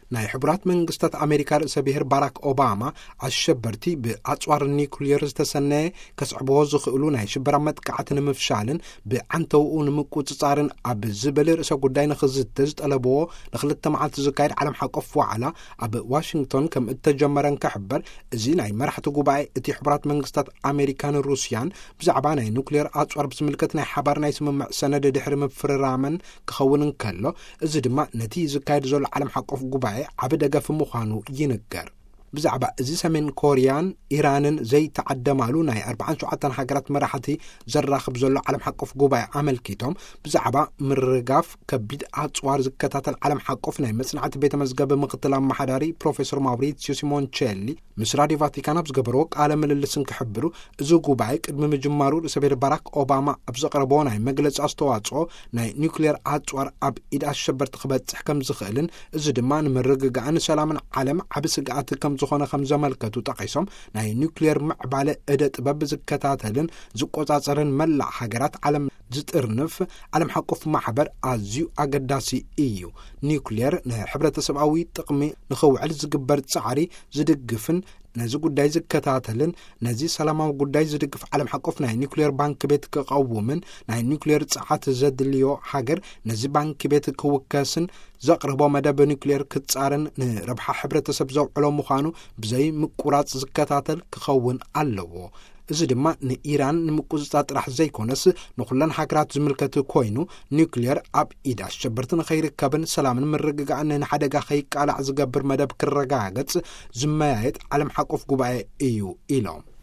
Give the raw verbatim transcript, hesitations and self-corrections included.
ናይ ሕቡራት መንግስታት ኣሜሪካ ርእሰ ብሔር ባራክ ኦባማ ኣሸበርቲ ብኣጽዋር ኒውክሊየር ዝተሰነየ ከስዕብዎ ዝኽእሉ ናይ ሽበራ መጥቃዕቲ ንምፍሻልን ብዓንተውኡ ንምቁፅጻርን ኣብ ዝበለ ርእሰ ጉዳይ ንኽዝተ ዝጠለብዎ ንክልተ መዓልቲ ዝካየድ ዓለም ሓቆፍ ዋዕላ ኣብ ዋሽንግቶን ከም እተጀመረን ከሕበር እዚ ናይ መራሕቲ ጉባኤ እቲ ሕቡራት መንግስታት ኣሜሪካን ሩስያን ብዛዕባ ናይ ኒውክሊየር ኣጽዋር ብዝምልከት ናይ ሓባር ናይ ስምምዕ ሰነድ ድሕሪ ምፍርራመን ክኸውን እንከሎ እዚ ድማ ነቲ ዝካየድ ዘሎ ዓለም ሓቆፍ ጉባኤ ዓብ ደገፍ ምዃኑ ይንገር ብዛዕባ እዚ ሰሜን ኮርያን ኢራንን ዘይተዓደማሉ ናይ ኣርባዓን ሸውዓተ ሃገራት መራሕቲ ዘራኽብ ዘሎ ዓለም ሓቆፍ ጉባኤ ኣመልኪቶም ብዛዕባ ምርጋፍ ከቢድ ኣጽዋር ዝከታተል ዓለም ሓቆፍ ናይ መጽናዕቲ ቤተ መዝገብ ምክትል ኣመሓዳሪ ፕሮፌሰር ማውሪትሲዮ ሲሞንቼሊ ምስ ራድዮ ቫቲካን ኣብ ዝገበርዎ ቃለ ምልልስን ክሕብሩ እዚ ጉባኤ ቅድሚ ምጅማሩ ርእሰ ብሔር ባራክ ኦባማ ኣብ ዘቕረቦ ናይ መግለፂ ኣስተዋጽኦ ናይ ኒውክሊየር ኣጽዋር ኣብ ኢድ ኣሸበርቲ ክበጽሕ ከም ዝኽእልን እዚ ድማ ንምርግጋእን ሰላምን ዓለም ዓብ ስግኣት ከም ዝኾነ ከም ዘመልከቱ ጠቂሶም ናይ ኒውክሊየር ምዕባለ እደ ጥበብ ዝከታተልን ዝቆጻጸርን መላእ ሃገራት ዓለም ዝጥርንፍ ዓለም ሓቆፍ ማሕበር ኣዝዩ ኣገዳሲ እዩ ኒውክሊየር ንሕብረተሰባዊ ጥቕሚ ንኽውዕል ዝግበር ጻዕሪ ዝድግፍን ነዚ ጉዳይ ዝከታተልን ነዚ ሰላማዊ ጉዳይ ዝድግፍ ዓለም ሓቆፍ ናይ ኒውክሊየር ባንክ ቤት ክቐውምን ናይ ኒውክሊየር ጸዓት ዘድልዮ ሃገር ነዚ ባንክ ቤት ክውከስን ዘቕርቦ መደብ ኒውክሊየር ክጻርን ንረብሓ ሕብረተሰብ ዘውዕሎ ምዃኑ ብዘይ ምቁራጽ ዝከታተል ክኸውን ኣለዎ እዚ ድማ ንኢራን ንምቁፅጻር ጥራሕ ዘይኮነስ ንኹለን ሃገራት ዝምልከት ኮይኑ ኒውክሊየር ኣብ ኢድ ኣሸበርቲ ንኸይርከብን ሰላምን ምርግጋእን ንሓደጋ ከይቃላዕ ዝገብር መደብ ክረጋገጽ ዝመያየጥ ዓለም ሓቆፍ ጉባኤ እዩ ኢሎም